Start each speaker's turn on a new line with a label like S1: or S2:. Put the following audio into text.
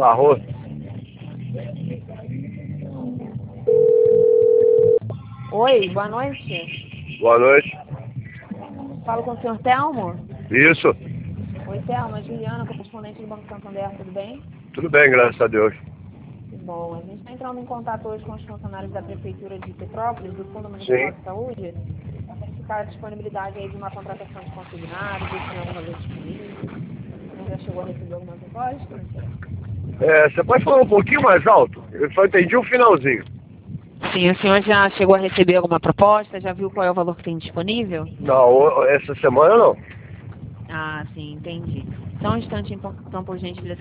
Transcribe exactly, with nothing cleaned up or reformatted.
S1: Arroz.
S2: Oi, boa noite.
S1: Boa noite.
S2: Falo com o senhor Telmo?
S1: Isso.
S2: Oi, Telmo, é Juliana, correspondente do Banco Santander, tudo bem?
S1: Tudo bem, graças a Deus.
S2: Que bom. A gente está entrando em contato hoje com os funcionários da Prefeitura de Petrópolis, do Fundo Municipal
S1: Sim.
S2: de Saúde, para verificar a disponibilidade aí de uma contratação de consignados, ver se tem alguma vez disponível. Você já chegou a receber alguma proposta?
S1: É, você pode falar um pouquinho mais alto? Eu só entendi o finalzinho.
S2: Sim, o senhor já chegou a receber alguma proposta? Já viu qual é o valor que tem disponível?
S1: Não, essa semana não.
S2: Ah, sim, entendi. Só um instante, então, por gentileza.